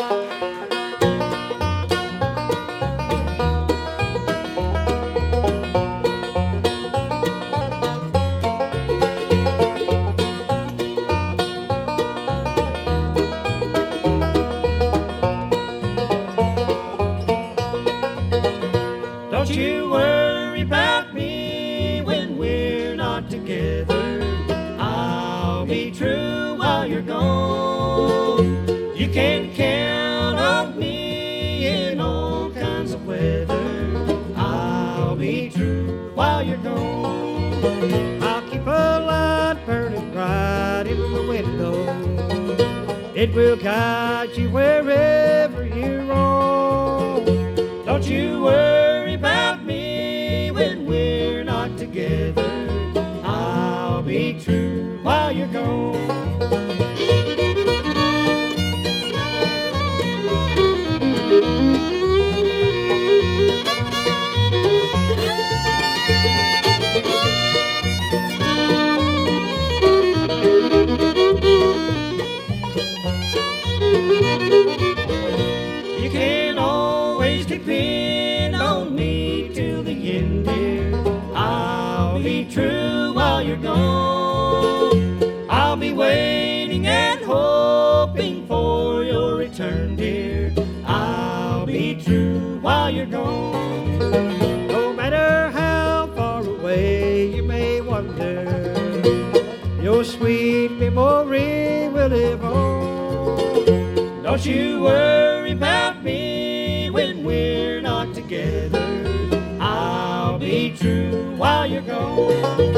Don't you worry about me when we're not together. I'll be true while you're gone. You can count on me in all kinds of weather. I'll be true while you're gone. I'll keep a light burning bright in the window. It will guide you wherever you roam. Don't you worry about me when we're not together. I'll be true while you're gone. You can always depend on me till the end, dear. I'll be true while you're gone. I'll be waiting and hoping for your return, dear. I'll be true while you're gone. No matter how far away you may wander, your sweet memory will live on. Don't you worry about me when we're not together. I'll be true while you're gone.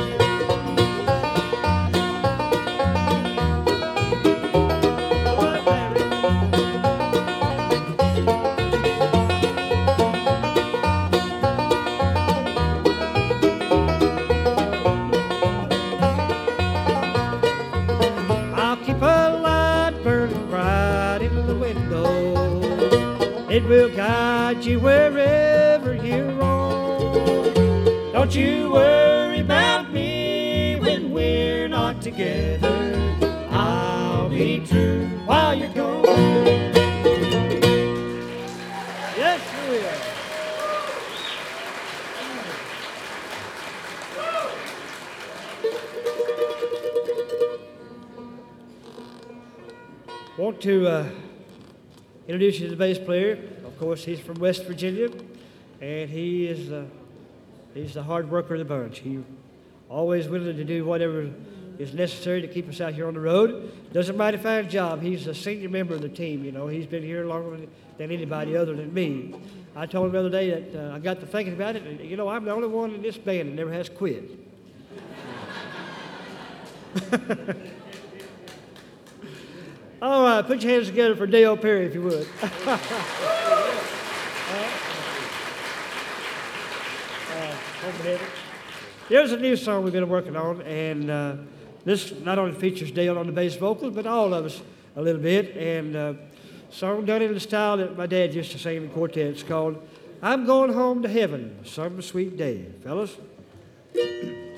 I'll keep a light burning bright in the window. It will guide you wherever you roam. Don't you worry about me when we're not together. I'll be true while you're gone. Yes, we will. Want to introduce you to the bass player. Of course, he's from West Virginia, and he's the hard worker of the bunch. He's always willing to do whatever is necessary to keep us out here on the road. Does a mighty fine job. He's a senior member of the team. You know, he's been here longer than anybody other than me. I told him the other day that I got to thinking about it, and, you know, I'm the only one in this band that never has quit. All right, put your hands together for Dale Perry, if you would. There's a new song we've been working on, and this not only features Dale on the bass vocals, but all of us a little bit. And song done in the style that my dad used to sing in quartets called "I'm Going Home to Heaven Some Sweet Day." Fellas.